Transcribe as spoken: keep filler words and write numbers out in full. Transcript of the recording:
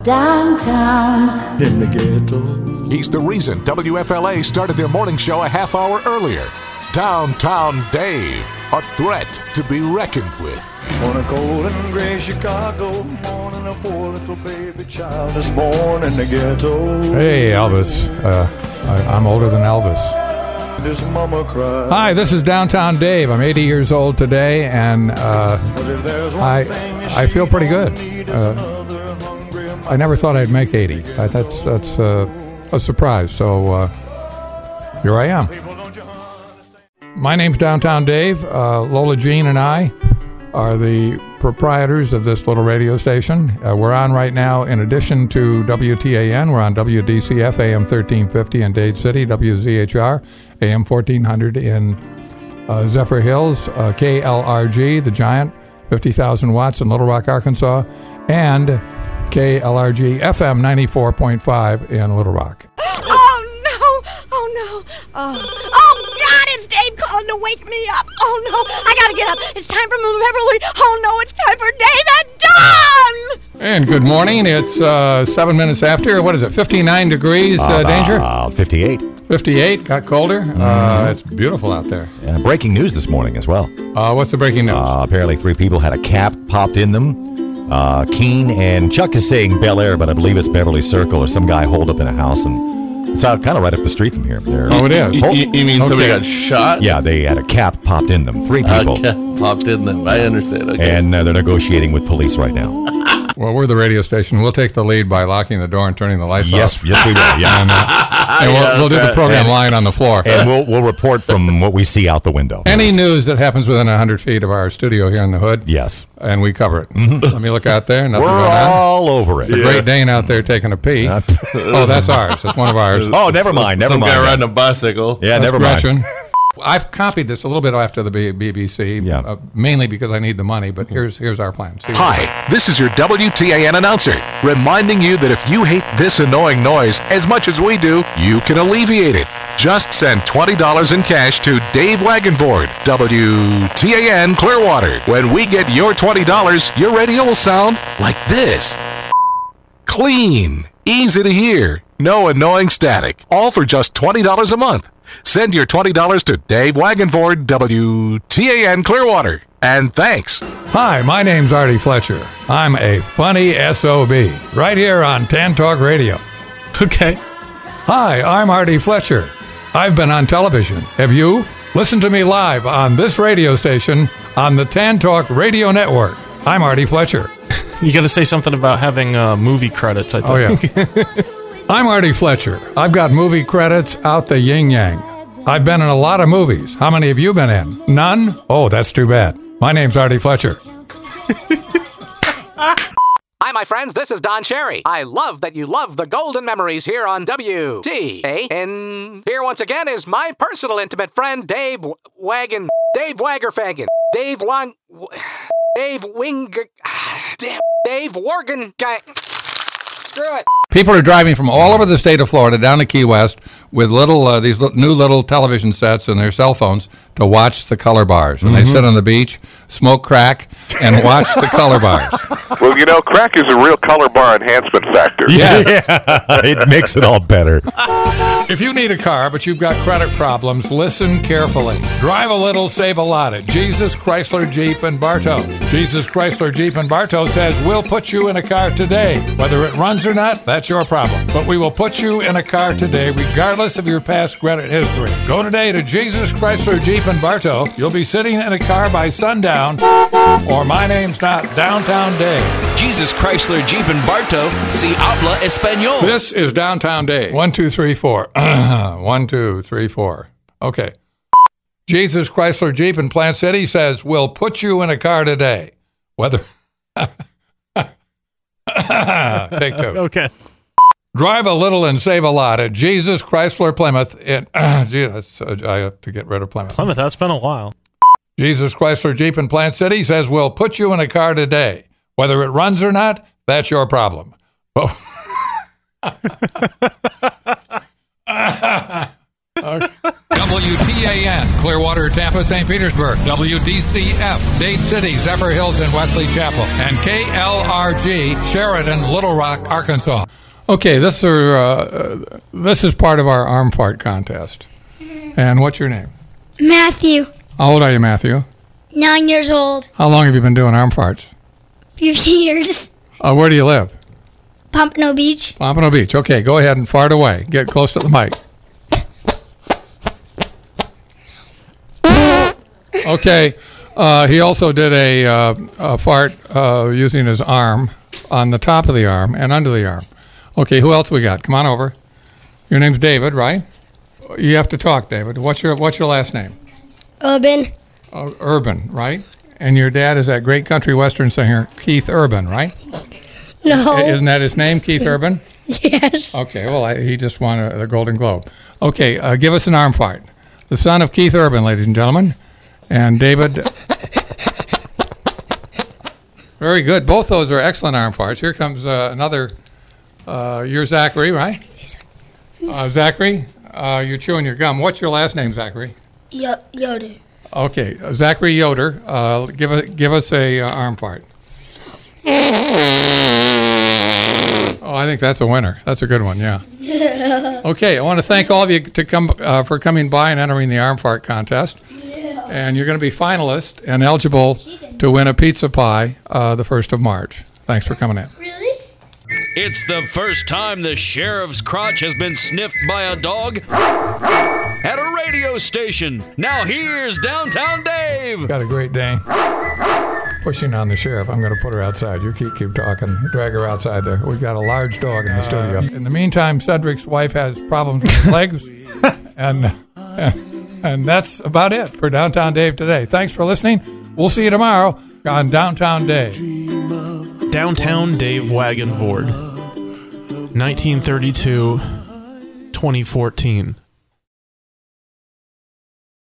Downtown in the ghetto. He's the reason W F L A started their morning show a half hour earlier. Downtown Dave, a threat to be reckoned with. On a cold and gray Chicago morning, a poor little baby child is born in the ghetto. Hey, Elvis. Uh, I, I'm older than Elvis. His mama cried. Hi, this is Downtown Dave. I'm eighty years old today, and uh, I I feel pretty good. Uh, I never thought I'd make eighty. Uh, that's that's uh, a surprise. So uh, here I am. My name's Downtown Dave. Uh, Lola Jean and I are the proprietors of this little radio station. Uh, we're on right now, in addition to W T A N, we're on W D C F A M thirteen fifty in Dade City, W Z H R A M fourteen hundred in uh, Zephyr Hills, uh, K L R G, the Giant, fifty thousand watts in Little Rock, Arkansas, and K L R G F M ninety-four point five in Little Rock. Oh, no. Oh, no. Oh, oh God, it's Dave calling to wake me up. Oh, no. I got to get up. It's time for Moon Beverly. Oh, no, it's time for Dave at dawn. And good morning. It's uh, seven minutes after. What is it, fifty-nine degrees, uh, uh, Danger? Uh, fifty-eight. fifty-eight, got colder. Mm-hmm. Uh, it's beautiful out there. Uh, breaking news this morning as well. Uh, what's the breaking news? Uh, apparently three people had a cap popped in them. Uh, Keene and Chuck is saying Bel Air, but I believe it's Beverly Circle, or some guy holed up in a house, and it's out kind of right up the street from here. They're, oh, it is? You, you, you mean okay. somebody got shot? Yeah, they had a cap popped in them. Three people. A cap popped in them. I understand. Okay. And uh, they're negotiating with police right now. Well, we're the radio station. We'll take the lead by locking the door and turning the lights yes, off. Yes, we will. Yeah. and uh, and we'll, yeah, we'll do the program and, lying on the floor. And we'll we'll report from what we see out the window. Any yes. news that happens within one hundred feet of our studio here in the hood, yes, and we cover it. Mm-hmm. Let me look out there. Nothing we're going on. all over it. The yeah. Great Dane out there taking a pee. Oh, that's ours. That's one of ours. Oh, never mind. Never Some mind. guy riding a bicycle. Yeah, That's never Gretchen. mind. I've copied this a little bit after the B B C, Yeah. uh, mainly because I need the money, but here's here's our plan. See Hi, this is your W T A N announcer, reminding you that if you hate this annoying noise as much as we do, you can alleviate it. Just send twenty dollars in cash to Dave Wagenford, W T A N Clearwater. When we get your twenty dollars, your radio will sound like this. Clean, easy to hear, no annoying static, all for just twenty dollars a month. Send your twenty dollars to Dave Wagenford, W T A N Clearwater. And thanks. Hi, my name's Artie Fletcher. I'm a funny S O B, right here on Tan Talk Radio. Okay. Hi, I'm Artie Fletcher. I've been on television. Have you? Listen to me live on this radio station on the Tan Talk Radio Network. I'm Artie Fletcher. You got to say something about having uh, movie credits, I think. Oh, yeah. I'm Artie Fletcher. I've got movie credits out the yin-yang. I've been in a lot of movies. How many have you been in? None? Oh, that's too bad. My name's Artie Fletcher. Hi, my friends. This is Don Cherry. I love that you love the golden memories here on W T A N. Here once again is my personal intimate friend, Dave Wagon. Dave Waggerfagan. Dave Wang... Dave Winger... Damn. Dave Worgen guy... Screw it. People are driving from all over the state of Florida down to Key West with little uh, these li- new little television sets and their cell phones to watch the color bars. And mm-hmm. they sit on the beach, smoke crack, and watch the color bars. Well, you know, crack is a real color bar enhancement factor. Yes. Yeah, it makes it all better. If you need a car, but you've got credit problems, listen carefully. Drive a little, save a lot at Jesus Chrysler Jeep and Bartow. Jesus Chrysler Jeep and Bartow says we'll put you in a car today. Whether it runs or not, that's your problem. But we will put you in a car today regardless of your past credit history. Go today to Jesus Chrysler Jeep and Bartow. You'll be sitting in a car by sundown, or my name's not Downtown Dave. Jesus Chrysler Jeep and Bartow. Si habla español. This is Downtown Dave. One, two, three, four. One, two, three, four. Okay. Jesus Chrysler Jeep in Plant City says we'll put you in a car today. Whether... Take two. Okay. Drive a little and save a lot at Jesus Chrysler Plymouth. In, uh, gee, that's, uh, I have to get rid of Plymouth. Plymouth, that's been a while. Jesus Chrysler Jeep in Plant City says we'll put you in a car today. Whether it runs or not, that's your problem. Oh. Okay. W T A N, Clearwater, Tampa, Saint Petersburg. W D C F, Dade City, Zephyr Hills, and Wesley Chapel. And K L R G, Sheridan, Little Rock, Arkansas. Okay, this, are, uh, this is part of our arm fart contest. And what's your name? Matthew. How old are you, Matthew? Nine years old. How long have you been doing arm farts? Fifteen years. Uh, where do you live? Pompano Beach. Pompano Beach. Okay, go ahead and fart away. Get close to the mic. Okay. Uh, he also did a, uh, a fart uh, using his arm on the top of the arm and under the arm. Okay, who else we got? Come on over. Your name's David, right? You have to talk, David. What's your What's your last name? Urban. Uh, Urban, right? And your dad is that great country western singer, Keith Urban, right? No. Isn't that his name, Keith Urban? Yes. Okay, well, I, he just won a, a Golden Globe. Okay, uh, give us an arm fart. The son of Keith Urban, ladies and gentlemen. And David. Very good. Both those are excellent arm farts. Here comes uh, another. Uh, you're Zachary, right? Uh, Zachary, uh, you're chewing your gum. What's your last name, Zachary? Yo- Yoder. Okay, uh, Zachary Yoder. Uh, give, a, give us a uh, arm fart. Oh, I think that's a winner. That's a good one, yeah. Okay, I want to thank all of you to come uh, for coming by and entering the arm fart contest. Yeah. And you're going to be finalists and eligible to win a pizza pie uh, the first of March. Thanks for coming in. Really? It's the first time the sheriff's crotch has been sniffed by a dog at a radio station. Now here's Downtown Dave. Got a great day. Pushing on the sheriff. I'm going to put her outside. You keep keep talking. Drag her outside there. We've got a large dog in the studio. In the meantime, Cedric's wife has problems with his legs. and, and and that's about it for Downtown Dave today. Thanks for listening. We'll see you tomorrow on Downtown Dave. Downtown Dave Wagenvord, nineteen thirty-two, twenty fourteen.